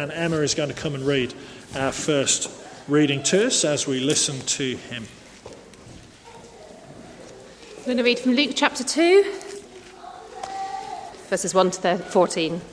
and Emma is going to come and read our first reading to us as we listen to him. I'm going to read from Luke chapter 2, verses 1 to 14.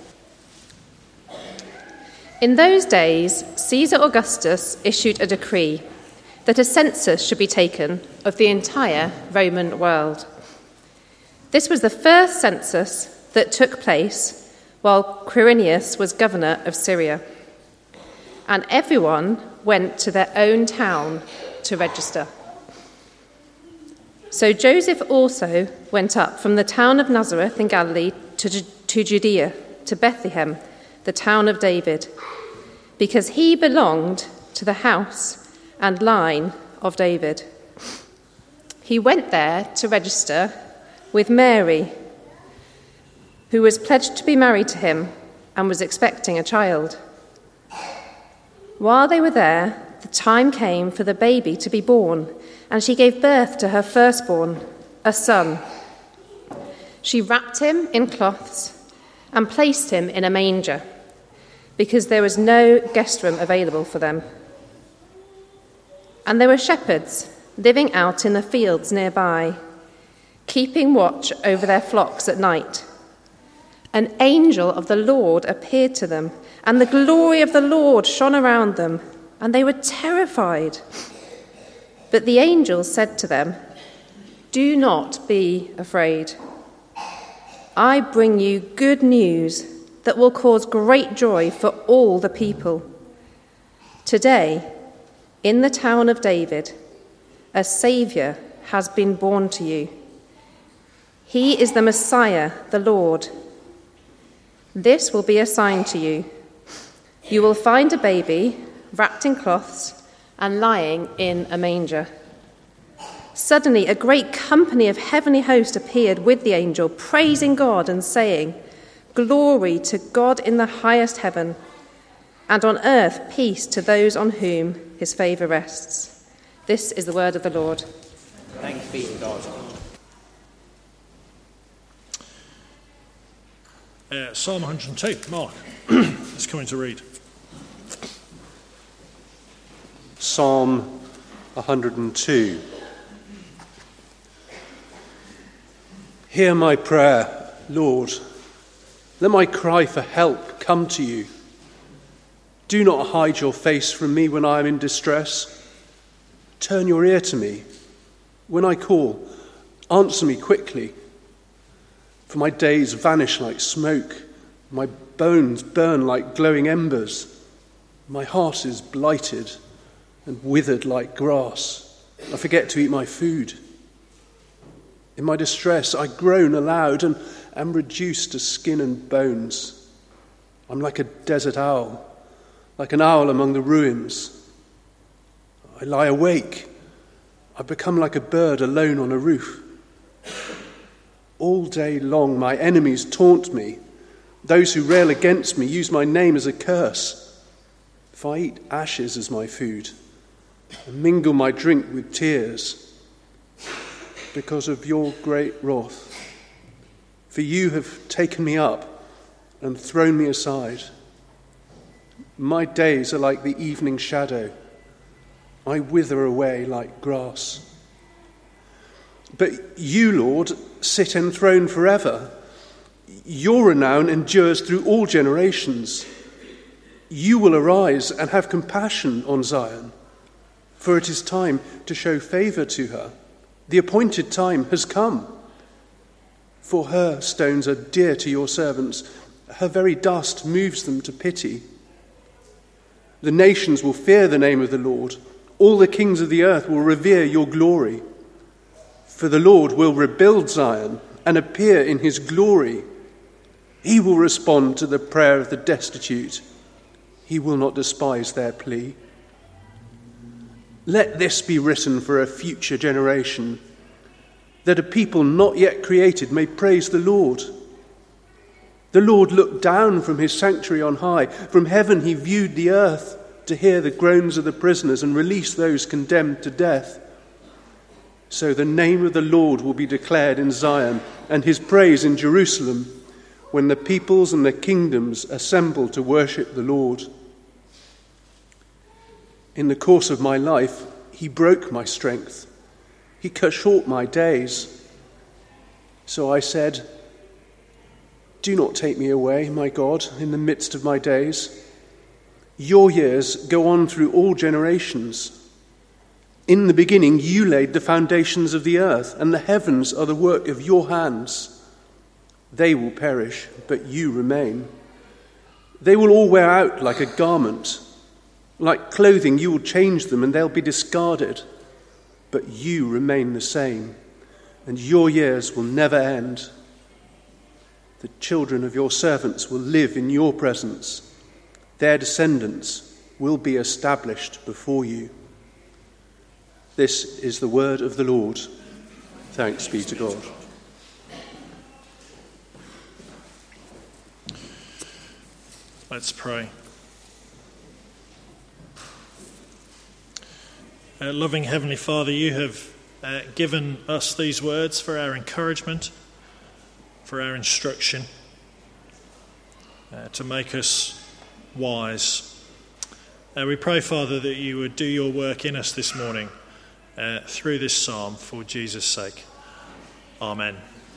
In those days, Caesar Augustus issued a decree that a census should be taken of the entire Roman world. This was the first census that took place while Quirinius was governor of Syria, and everyone went to their own town to register. So Joseph also went up from the town of Nazareth in Galilee to Judea, to Bethlehem, the town of David, because he belonged to the house and line of David. He went there to register with Mary, who was pledged to be married to him and was expecting a child. While they were there, the time came for the baby to be born, and she gave birth to her firstborn, a son. She wrapped him in cloths and placed him in a manger, because there was no guest room available for them. And there were shepherds living out in the fields nearby, keeping watch over their flocks at night. An angel of the Lord appeared to them, and the glory of the Lord shone around them, and they were terrified. But the angel said to them, "Do not be afraid. I bring you good news that will cause great joy for all the people. Today, in the town of David, a Saviour has been born to you. He is the Messiah, the Lord. This will be a sign to you. You will find a baby wrapped in cloths and lying in a manger." Suddenly, a great company of heavenly hosts appeared with the angel, praising God and saying, "Glory to God in the highest heaven, and on earth peace to those on whom his favour rests." This is the word of the Lord. Thanks be to God. Psalm 102, Mark is coming to read. Psalm 102. Hear my prayer, Lord. Let my cry for help come to you. Do not hide your face from me when I am in distress. Turn your ear to me. When I call, answer me quickly. For my days vanish like smoke. My bones burn like glowing embers. My heart is blighted and withered like grass. I forget to eat my food. In my distress, I groan aloud and am reduced to skin and bones. I'm like a desert owl, like an owl among the ruins. I lie awake. I become like a bird alone on a roof. All day long, my enemies taunt me. Those who rail against me use my name as a curse. If I eat ashes as my food and mingle my drink with tears, because of your great wrath. For you have taken me up and thrown me aside. My days are like the evening shadow. I wither away like grass. But you, Lord, sit enthroned forever. Your renown endures through all generations. You will arise and have compassion on Zion, for it is time to show favour to her. The appointed time has come. For her stones are dear to your servants. Her very dust moves them to pity. The nations will fear the name of the Lord. All the kings of the earth will revere your glory. For the Lord will rebuild Zion and appear in his glory. He will respond to the prayer of the destitute. He will not despise their plea. Let this be written for a future generation, that a people not yet created may praise the Lord. The Lord looked down from his sanctuary on high. From heaven he viewed the earth to hear the groans of the prisoners and release those condemned to death. So the name of the Lord will be declared in Zion, and his praise in Jerusalem. when the peoples and the kingdoms assemble to worship the Lord. In the course of my life, he broke my strength. He cut short my days. So I said, "Do not take me away, my God, in the midst of my days. Your years go on through all generations. In the beginning you laid the foundations of the earth, and the heavens are the work of your hands. They will perish, but you remain. They will all wear out like a garment. Like clothing you will change them, and they'll be discarded. But you remain the same, and your years will never end. The children of your servants will live in your presence. Their descendants will be established before you." This is the word of the Lord. Thanks be to God. Let's pray. Loving Heavenly Father, you have given us these words for our encouragement, for our instruction, to make us wise. We pray, Father, that you would do your work in us this morning through this psalm for Jesus' sake. Amen.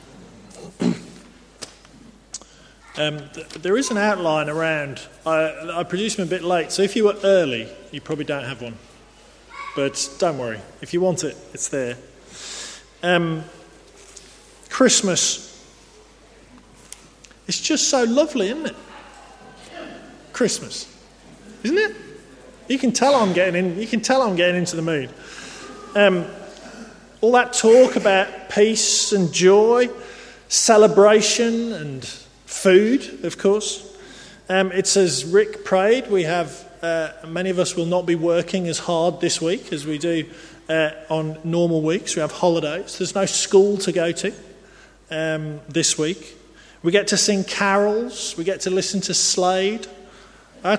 There is an outline around. I produced them a bit late, so if you were early, you probably don't have one. But don't worry, if you want it, it's there. Christmas. It's just so lovely, isn't it? Christmas, isn't it? You can tell I'm getting in. You can tell I'm getting into the mood. All that talk about peace and joy, celebration and food, of course. It's as Rick prayed. We have many of us will not be working as hard this week as we do on normal weeks. We have holidays. There's no school to go to this week. We get to sing carols. We get to listen to Slade. I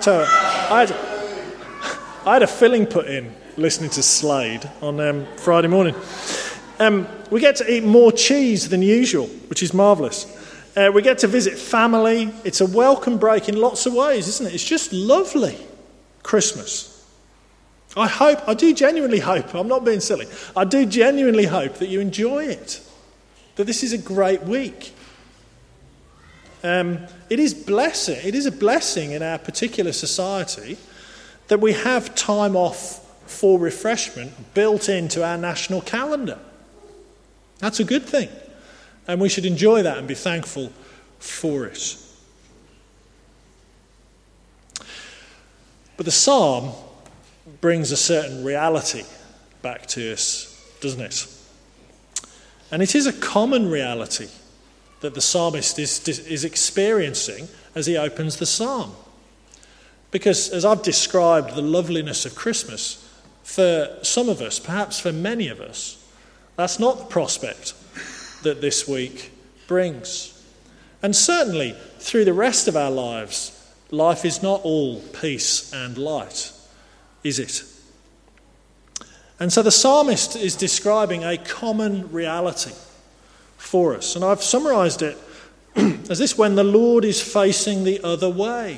had a filling put in listening to Slade on Friday morning. We get to eat more cheese than usual, which is marvellous. We get to visit family. It's a welcome break in lots of ways, isn't it? It's just lovely, Christmas. I do genuinely hope, I'm not being silly, I do genuinely hope that you enjoy it, that this is a great week. It is a blessing in our particular society that we have time off for refreshment built into our national calendar. That's a good thing, and we should enjoy that and be thankful for it. But the psalm brings a certain reality back to us, doesn't it? And it is a common reality that the psalmist is experiencing as he opens the psalm. Because as I've described the loveliness of Christmas, for some of us, perhaps for many of us, that's not the prospect that this week brings. And certainly through the rest of our lives, life is not all peace and light, is it? And so the psalmist is describing a common reality for us. And I've summarised it as this: when the Lord is facing the other way.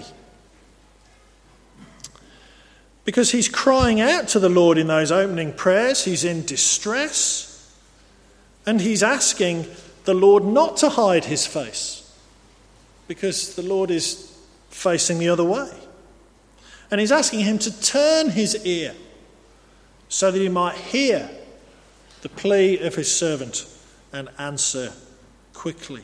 Because he's crying out to the Lord in those opening prayers. He's in distress. And he's asking the Lord not to hide his face, because the Lord is facing the other way. And he's asking him to turn his ear so that he might hear the plea of his servant and answer quickly.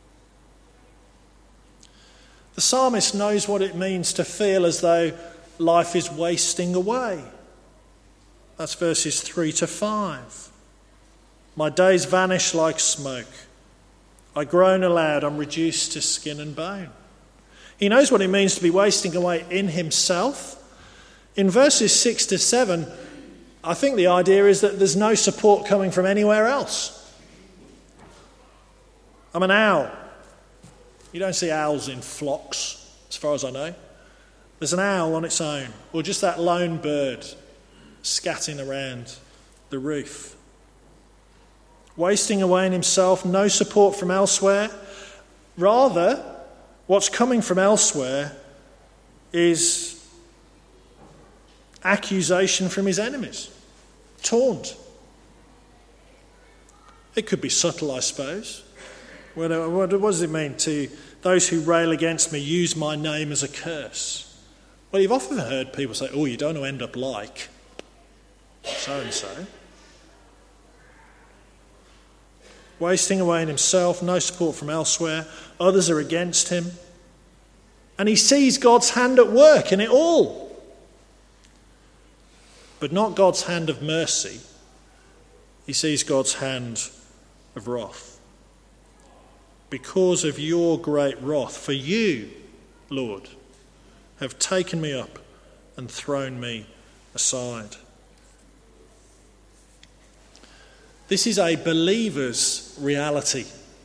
The psalmist knows what it means to feel as though life is wasting away. That's verses 3 to 5. My days vanish like smoke. I groan aloud, I'm reduced to skin and bone. He knows what it means to be wasting away in himself. In verses 6 to 7, I think the idea is that there's no support coming from anywhere else. I'm an owl. You don't see owls in flocks, as far as I know. There's an owl on its own, or just that lone bird scatting around the roof. Wasting away in himself, no support from elsewhere. Rather, What's coming from elsewhere is accusation from his enemies, taunt. It could be subtle, I suppose. What does it mean to those who rail against me use my name as a curse? Well, you've often heard people say, oh, you don't want to end up like so-and-so. Wasting away in himself, no support from elsewhere. Others are against him. And he sees God's hand at work in it all. But not God's hand of mercy. He sees God's hand of wrath. Because of your great wrath, for you, Lord, have taken me up and thrown me aside. This is a believer's reality.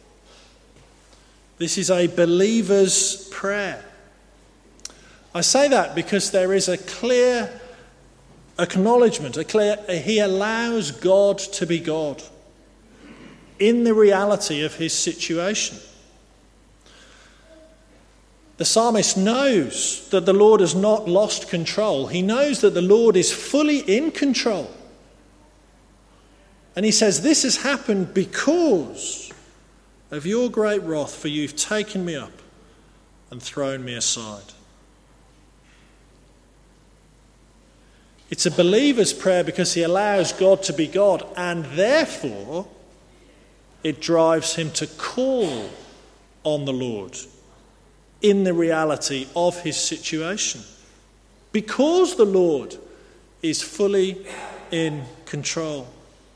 This is a believer's prayer. I say that because there is a clear acknowledgement, he allows God to be God in the reality of his situation. The psalmist knows that the Lord has not lost control. He knows that the Lord is fully in control. And he says, this has happened because of your great wrath, for you've taken me up and thrown me aside. It's a believer's prayer because he allows God to be God, and therefore it drives him to call on the Lord in the reality of his situation. Because the Lord is fully in control.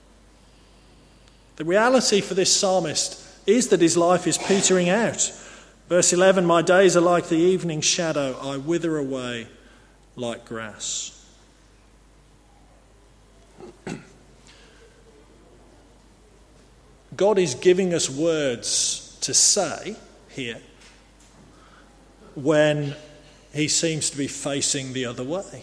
The reality for this psalmist is that his life is petering out. Verse 11, my days are like the evening shadow, I wither away like grass. God is giving us words to say here when he seems to be facing the other way.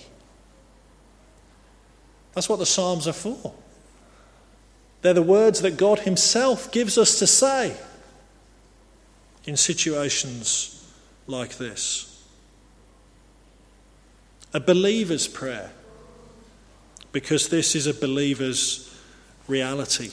That's what the Psalms are for. They're the words that God himself gives us to say in situations like this. A believer's prayer, because this is a believer's reality.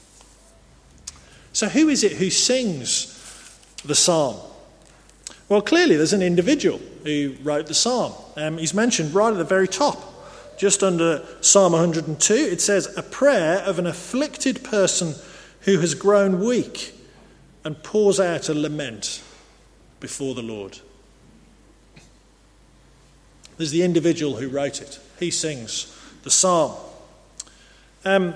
So who is it who sings the psalm? Well, clearly there's an individual who wrote the psalm. He's mentioned right at the very top. Just under Psalm 102, it says, a prayer of an afflicted person who has grown weak and pours out a lament before the Lord. There's the individual who wrote it. He sings the psalm. The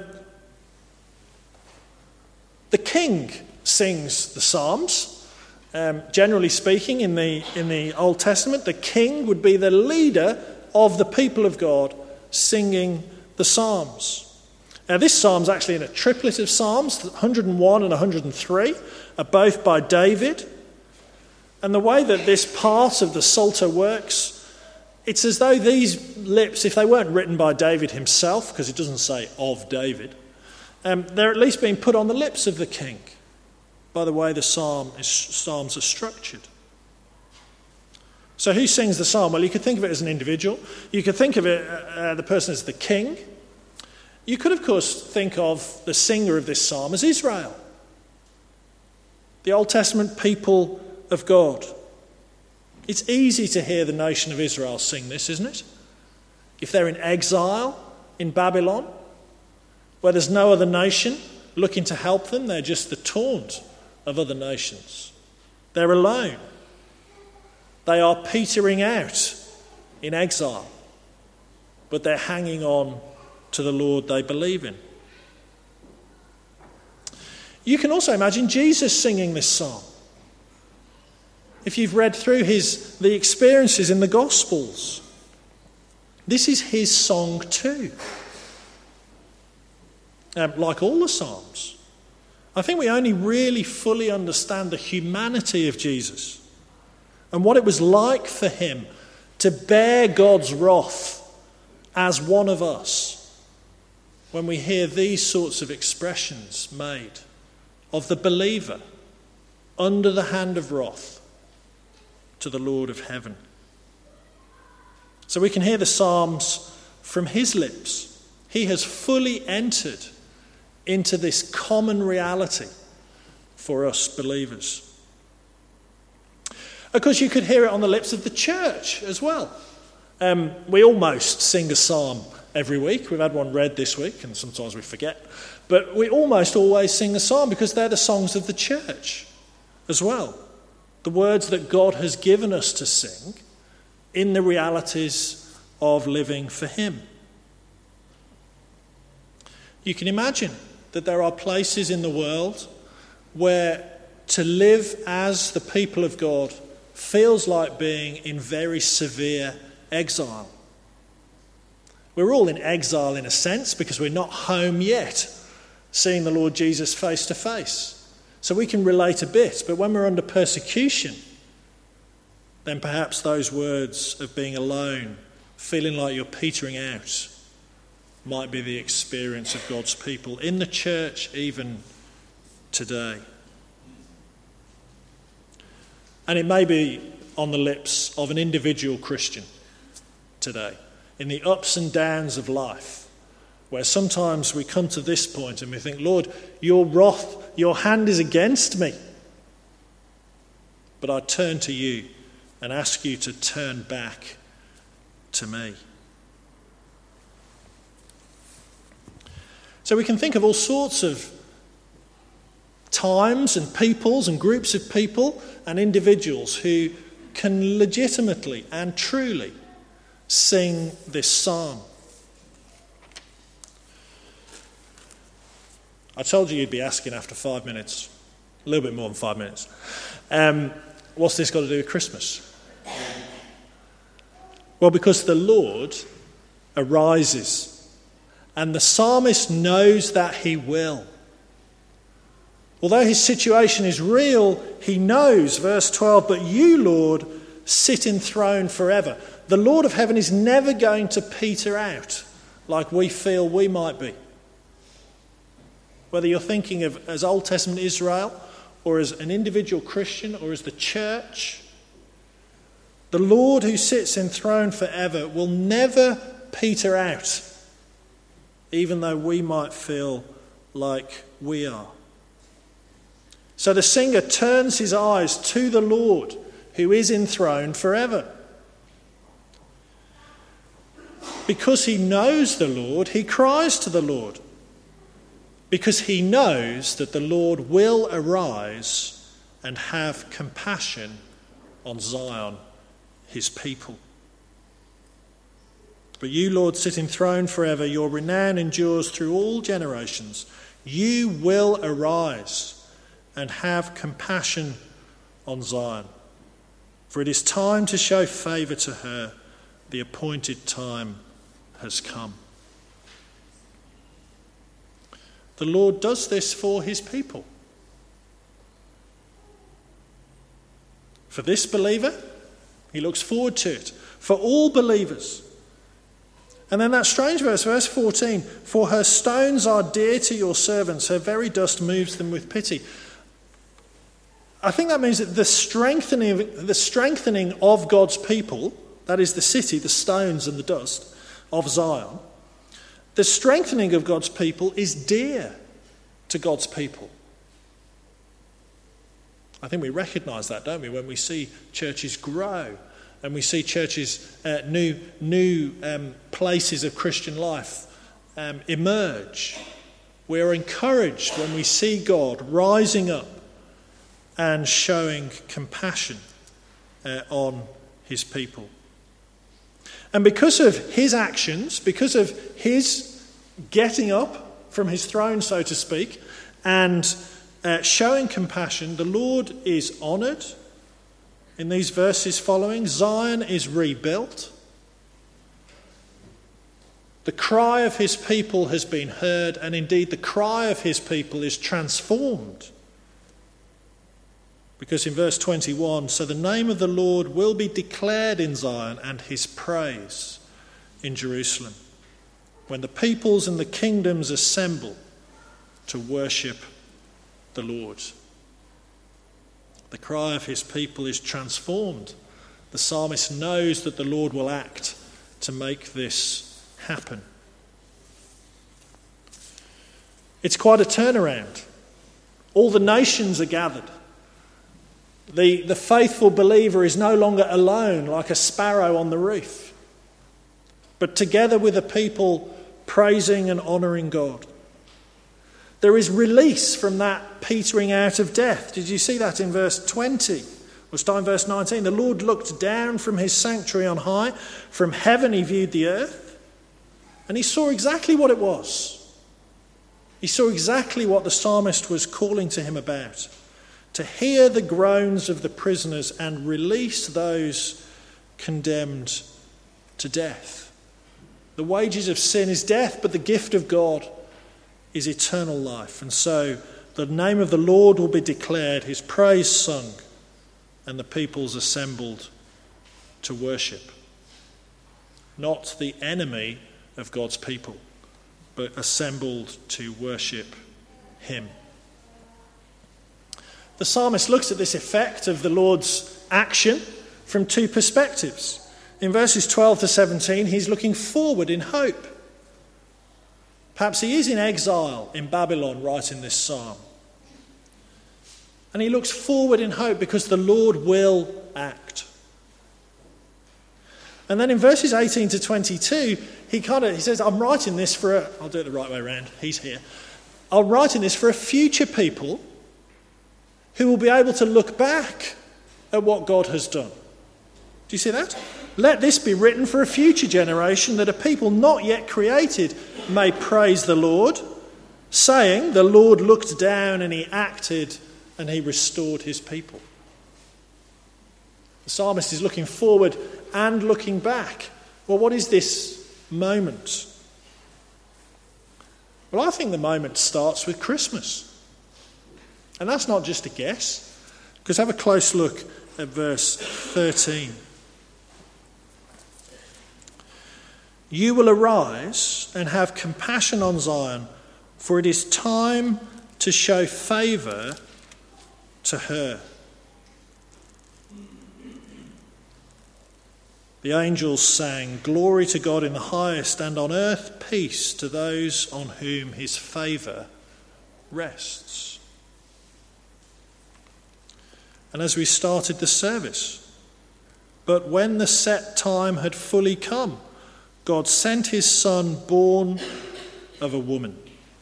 king sings the psalms. Generally speaking, in the Old Testament, the king would be the leader of the people of God singing the psalms. Now, this psalm's actually in a triplet of psalms. 101 and 103 are both by David. And the way that this part of the Psalter works, it's as though these lips, if they weren't written by David himself, because it doesn't say of David, they're at least being put on the lips of the king by the way the psalms are structured. So who sings the psalm? Well, you could think of it as an individual. You could think of it, the person as the king. You could, of course, think of the singer of this psalm as Israel, the Old Testament people of God. It's easy to hear the nation of Israel sing this, isn't it? If they're in exile in Babylon, where there's no other nation looking to help them, they're just the taunt of other nations. They're alone. They are petering out in exile, but they're hanging on to the Lord they believe in. You can also imagine Jesus singing this psalm. If you've read through the experiences in the Gospels, this is his song too. Like all the psalms. I think we only really fully understand the humanity of Jesus and what it was like for him to bear God's wrath as one of us when we hear these sorts of expressions made of the believer under the hand of wrath, to the Lord of heaven. So we can hear the Psalms from his lips. He has fully entered into this common reality for us believers. Of course, you could hear it on the lips of the church as well. We almost sing a psalm every week. We've had one read this week, and sometimes we forget. But we almost always sing a psalm because they're the songs of the church as well. The words that God has given us to sing in the realities of living for him. You can imagine that there are places in the world where to live as the people of God feels like being in very severe exile. We're all in exile in a sense because we're not home yet, seeing the Lord Jesus face to face. So we can relate a bit, but when we're under persecution, then perhaps those words of being alone, feeling like you're petering out, might be the experience of God's people in the church even today. And it may be on the lips of an individual Christian today, in the ups and downs of life, where sometimes we come to this point and we think, Lord, your wrath, your hand is against me. But I turn to you and ask you to turn back to me. So we can think of all sorts of times and peoples and groups of people and individuals who can legitimately and truly sing this psalm. I told you you'd be asking after 5 minutes, a little bit more than 5 minutes. What's this got to do with Christmas? Well, because the Lord arises, and the psalmist knows that he will. Although his situation is real, he knows, verse 12, but you, Lord, sit enthroned forever. The Lord of heaven is never going to peter out like we feel we might be. Whether you're thinking of as Old Testament Israel or as an individual Christian or as the church, the Lord who sits enthroned forever will never peter out, even though we might feel like we are. So the singer turns his eyes to the Lord who is enthroned forever. Because he knows the Lord, he cries to the Lord. Because he knows that the Lord will arise and have compassion on Zion, his people. But you, Lord, sit enthroned forever. Your renown endures through all generations. You will arise and have compassion on Zion. For it is time to show favour to her. The appointed time has come. The Lord does this for his people. For this believer, he looks forward to it. For all believers. And then that strange verse 14, for her stones are dear to your servants, her very dust moves them with pity. I think that means that the strengthening of God's people, that is the city, the stones and the dust of Zion, the strengthening of God's people is dear to God's people. I think we recognise that, don't we, when we see churches grow and we see churches, new places of Christian life emerge. We are encouraged when we see God rising up and showing compassion on his people. And because of his actions, because of his getting up from his throne, so to speak, and showing compassion, the Lord is honoured. In these verses following, Zion is rebuilt. The cry of his people has been heard, and indeed the cry of his people is transformed. Because in verse 21, so the name of the Lord will be declared in Zion and his praise in Jerusalem, when the peoples and the kingdoms assemble to worship the Lord. The cry of his people is transformed The psalmist knows that the Lord will act to make this happen. It's quite a turnaround. All the nations are gathered. The faithful believer is no longer alone like a sparrow on the roof, but together with a people praising and honouring God. There is release from that petering out of death. Did you see that in verse 20? We'll start in verse 19. The Lord looked down from his sanctuary on high. From heaven he viewed the earth, and he saw exactly what it was. He saw exactly what the psalmist was calling to him about. To hear the groans of the prisoners and release those condemned to death. The wages of sin is death, but the gift of God is eternal life. And so the name of the Lord will be declared, his praise sung, and the peoples assembled to worship. Not the enemy of God's people, but assembled to worship him. The psalmist looks at this effect of the Lord's action from two perspectives. In verses 12 to 17, he's looking forward in hope. Perhaps he is in exile in Babylon writing this psalm. And he looks forward in hope because the Lord will act. And then in verses 18 to 22, he says, I'm writing this I'll do it the right way around, he's here. I'm writing this for a future people who will be able to look back at what God has done. Do you see that? Let this be written for a future generation, that a people not yet created may praise the Lord, saying, the Lord looked down and he acted and he restored his people. The psalmist is looking forward and looking back. Well, what is this moment? Well, I think the moment starts with Christmas. And that's not just a guess, because have a close look at verse 13. You will arise and have compassion on Zion, for it is time to show favour to her. The angels sang, glory to God in the highest, and on earth peace to those on whom his favour rests. And as we started the service, but when the set time had fully come, God sent his Son, born of a woman.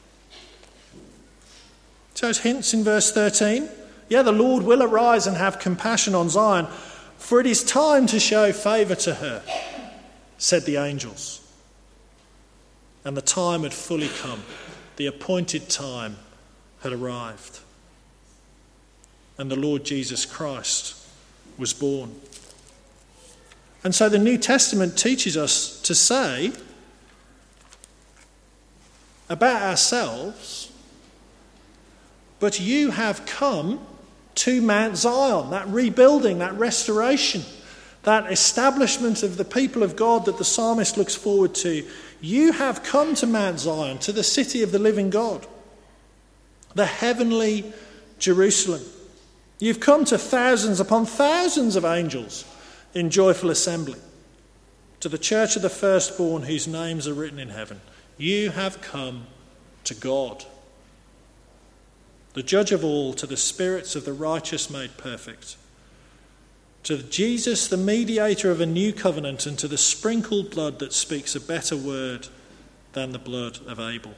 So it's hints in verse 13. Yeah, the Lord will arise and have compassion on Zion, for it is time to show favour to her, said the angels. And the time had fully come. The appointed time had arrived. And the Lord Jesus Christ was born. And so the New Testament teaches us to say about ourselves, but you have come to Mount Zion, that rebuilding, that restoration, that establishment of the people of God that the psalmist looks forward to. You have come to Mount Zion, to the city of the living God, the heavenly Jerusalem. You've come to thousands upon thousands of angels in joyful assembly, to the church of the firstborn whose names are written in heaven. You have come to God, the judge of all, to the spirits of the righteous made perfect, to Jesus, the mediator of a new covenant, and to the sprinkled blood that speaks a better word than the blood of Abel.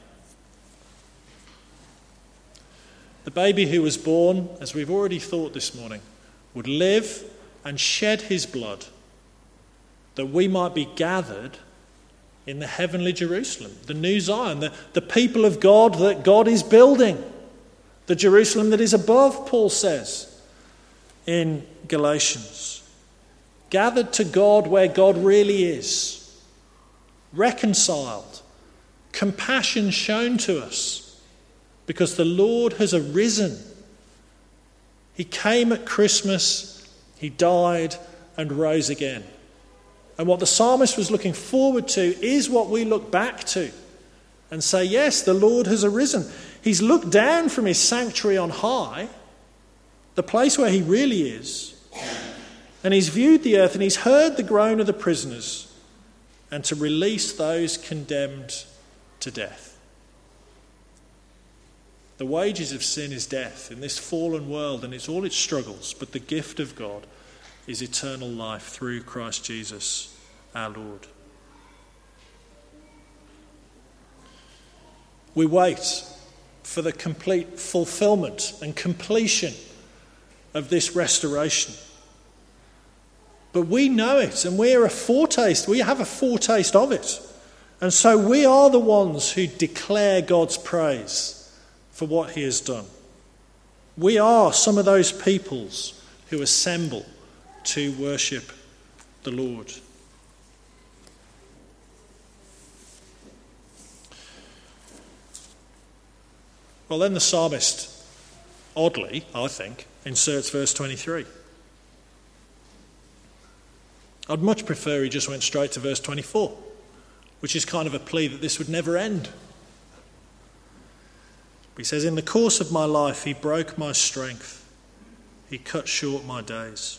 The baby who was born, as we've already thought this morning, would live and shed his blood that we might be gathered in the heavenly Jerusalem, the new Zion, the people of God that God is building, the Jerusalem that is above, Paul says in Galatians. Gathered to God where God really is, reconciled, compassion shown to us, because the Lord has arisen. He came at Christmas, he died and rose again. And what the psalmist was looking forward to is what we look back to and say, yes, the Lord has arisen. He's looked down from his sanctuary on high, the place where he really is, And he's viewed the earth and he's heard the groan of the prisoners and to release those condemned to death. The wages of sin is death in this fallen world, and it's all its struggles, but the gift of God is eternal life through Christ Jesus our Lord. We wait for the complete fulfillment and completion of this restoration. But we know it, and we have a foretaste of it. And so we are the ones who declare God's praise for what he has done. We are some of those peoples who assemble to worship the Lord. Well, then the psalmist, oddly, I think, inserts verse 23. I'd much prefer he just went straight to verse 24, which is kind of a plea that this would never end. He says, in the course of my life, he broke my strength. He cut short my days.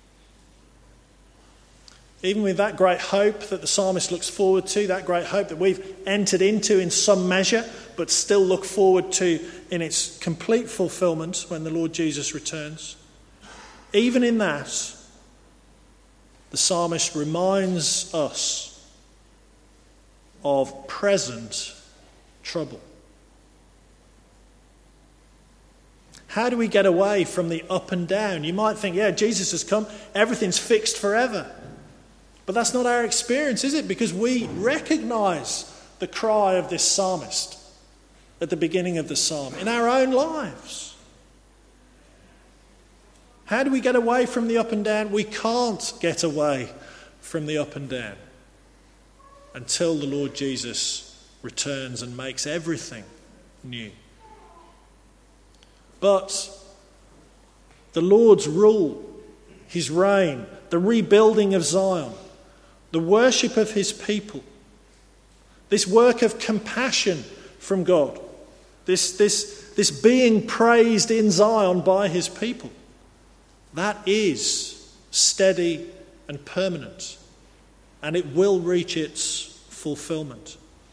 Even with that great hope that the psalmist looks forward to, that great hope that we've entered into in some measure, but still look forward to in its complete fulfillment when the Lord Jesus returns, even in that, the psalmist reminds us of present trouble. How do we get away from the up and down? You might think, yeah, Jesus has come, everything's fixed forever. But that's not our experience, is it? Because we recognise the cry of this psalmist at the beginning of the psalm in our own lives. How do we get away from the up and down? We can't get away from the up and down until the Lord Jesus returns and makes everything new. But the Lord's rule, his reign, the rebuilding of Zion, the worship of his people, this work of compassion from God, this being praised in Zion by his people, that is steady and permanent, and it will reach its fulfillment.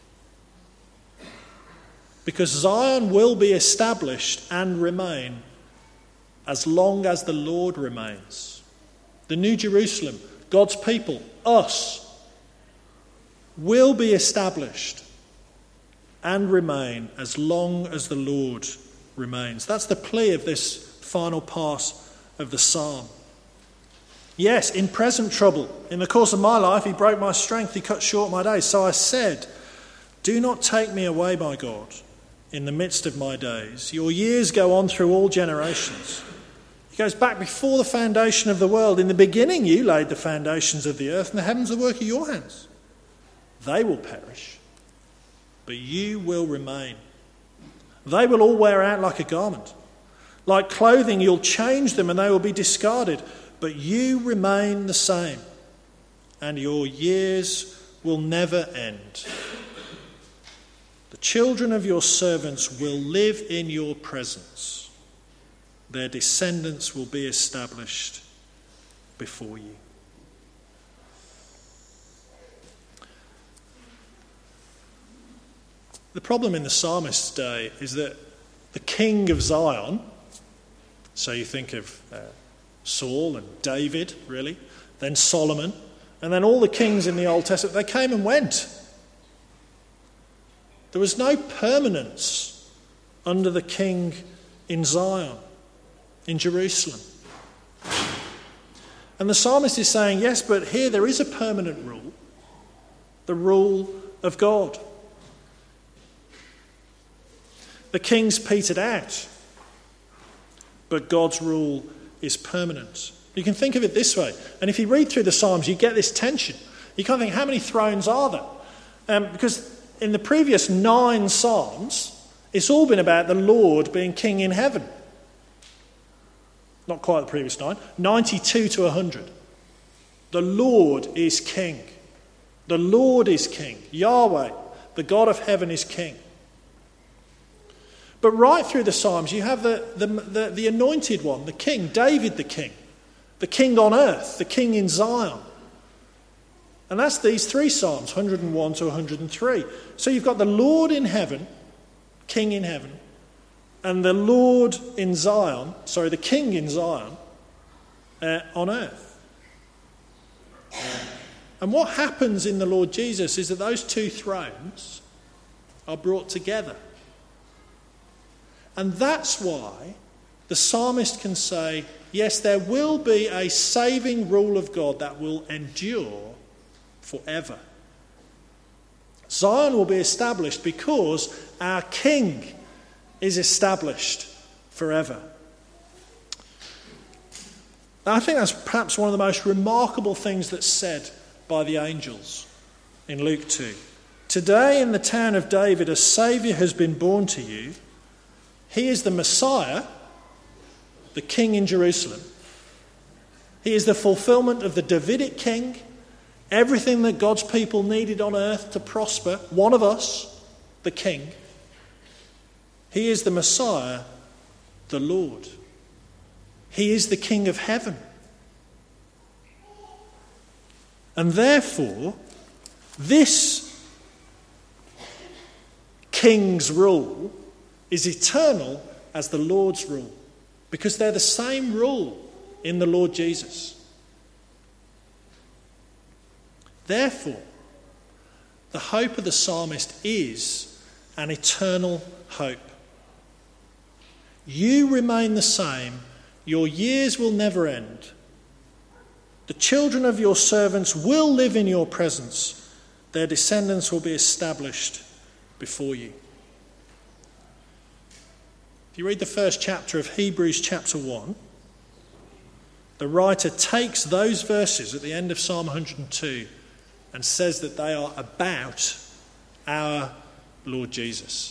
Because Zion will be established and remain as long as the Lord remains. The New Jerusalem, God's people, us, will be established and remain as long as the Lord remains. That's the plea of this final part of the psalm. Yes, in present trouble, in the course of my life, he broke my strength, he cut short my days. So I said, do not take me away, my God, in the midst of my days. Your years go on through all generations. He goes back before the foundation of the world. In the beginning you laid the foundations of the earth, and the heavens are the work of your hands. They will perish, but you will remain. They will all wear out like a garment. Like clothing, you'll change them and they will be discarded, but you remain the same, and your years will never end. The children of your servants will live in your presence. Their descendants will be established before you. The problem in the psalmist's day is that the king of Zion, so you think of Saul and David, really, then Solomon, and then all the kings in the Old Testament, they came and went. There was no permanence under the king in Zion, in Jerusalem. And the psalmist is saying, yes, but here there is a permanent rule, the rule of God. The kings petered out, but God's rule is permanent. You can think of it this way, and if you read through the Psalms, you get this tension. You can't think, how many thrones are there? Because in the previous 9 Psalms, it's all been about the Lord being king in heaven. Not quite the previous 9, 92 to 100. The Lord is king. The Lord is king. Yahweh, the God of heaven, is king. But right through the Psalms, you have the anointed one, the king, David the king. the king on earth, the king in Zion. And that's these three Psalms, 101 to 103. So you've got the Lord in heaven, king in heaven, and the Lord in Zion, the king in Zion, on earth. And what happens in the Lord Jesus is that those two thrones are brought together. And that's why the psalmist can say, yes, there will be a saving rule of God that will endure forever. Zion will be established because our king is established forever. Now, I think that's perhaps one of the most remarkable things that's said by the angels in Luke 2. Today in the town of David a Saviour has been born to you. He is the Messiah, the King in Jerusalem. He is the fulfillment of the Davidic king. Everything that God's people needed on earth to prosper, one of us, the king. He is the Messiah, the Lord. He is the King of heaven. And therefore, this king's rule is eternal as the Lord's rule, because they're the same rule in the Lord Jesus. Therefore, the hope of the psalmist is an eternal hope. You remain the same, your years will never end. The children of your servants will live in your presence, their descendants will be established before you. If you read the first chapter of Hebrews chapter 1, the writer takes those verses at the end of Psalm 102 and says that they are about our Lord Jesus.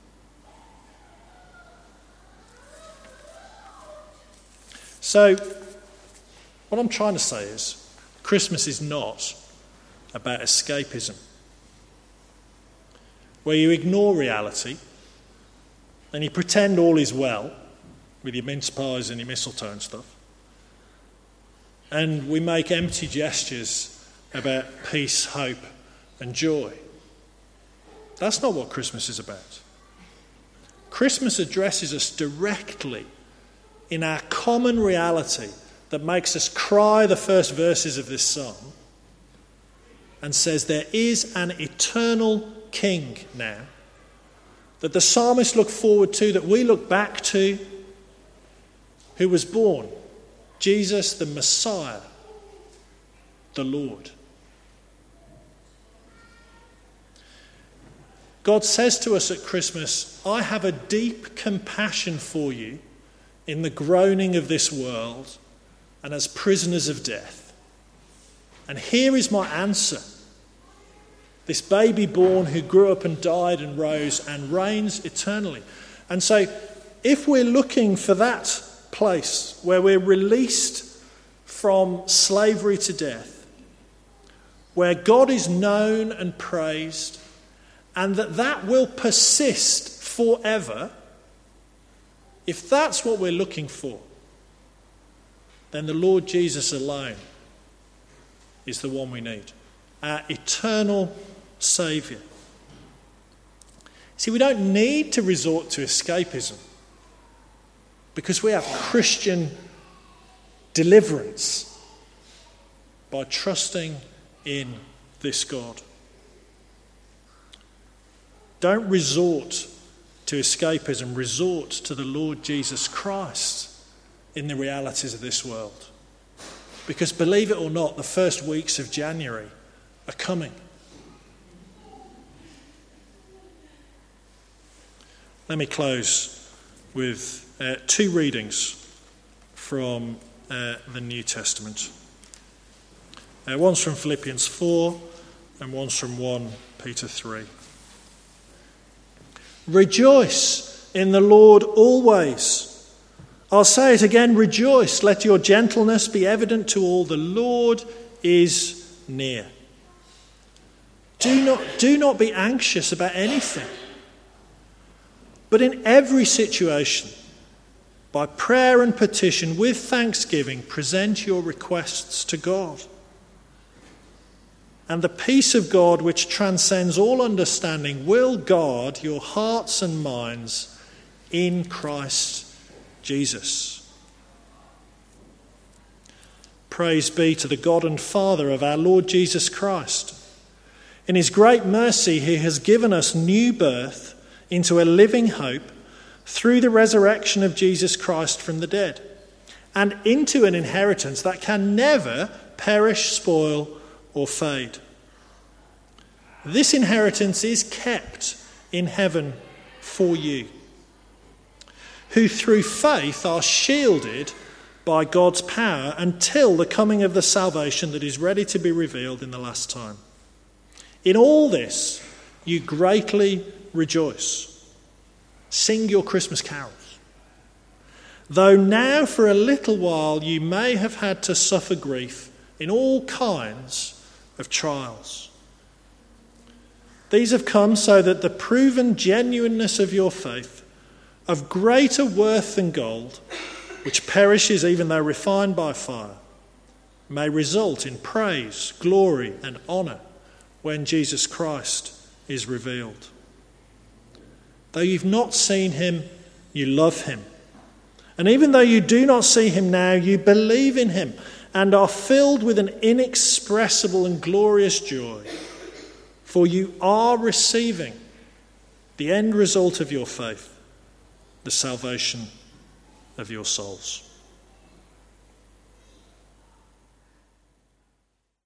So, what I'm trying to say is, Christmas is not about escapism, where you ignore reality and you pretend all is well with your mince pies and your mistletoe and stuff, and we make empty gestures about peace, hope and joy. That's not what Christmas is about. Christmas addresses us directly in our common reality that makes us cry the first verses of this psalm and says there is an eternal king now that the psalmists look forward to, that we look back to, who was born, Jesus the Messiah, the Lord. God says to us at Christmas, I have a deep compassion for you in the groaning of this world and as prisoners of death. And here is my answer. This baby born who grew up and died and rose and reigns eternally. And so if we're looking for that place where we're released from slavery to death, where God is known and praised, and that will persist forever, if that's what we're looking for, then the Lord Jesus alone is the one we need. Our eternal Saviour. See, we don't need to resort to escapism because we have Christian deliverance by trusting in this God. Don't resort to escapism, resort to the Lord Jesus Christ in the realities of this world. Because believe it or not, the first weeks of January are coming. Let me close with two readings from the New Testament. One's from Philippians 4 and one's from 1 Peter 3. Rejoice in the Lord always. I'll say it again, rejoice. Let your gentleness be evident to all. The Lord is near. Do not be anxious about anything. But in every situation, by prayer and petition with thanksgiving, present your requests to God. And the peace of God, which transcends all understanding, will guard your hearts and minds in Christ Jesus. Praise be to the God and Father of our Lord Jesus Christ. In his great mercy, he has given us new birth into a living hope through the resurrection of Jesus Christ from the dead, and into an inheritance that can never perish, spoil, or fade. This inheritance is kept in heaven for you, who through faith are shielded by God's power until the coming of the salvation that is ready to be revealed in the last time. In all this, you greatly rejoice. Sing your Christmas carols. Though now for a little while you may have had to suffer grief in all kinds of trials. These have come so that the proven genuineness of your faith, of greater worth than gold, which perishes even though refined by fire, may result in praise, glory, and honour when Jesus Christ is revealed. Though you've not seen him, you love him. And even though you do not see him now, you believe in him and are filled with an inexpressible and glorious joy. For you are receiving the end result of your faith, the salvation of your souls.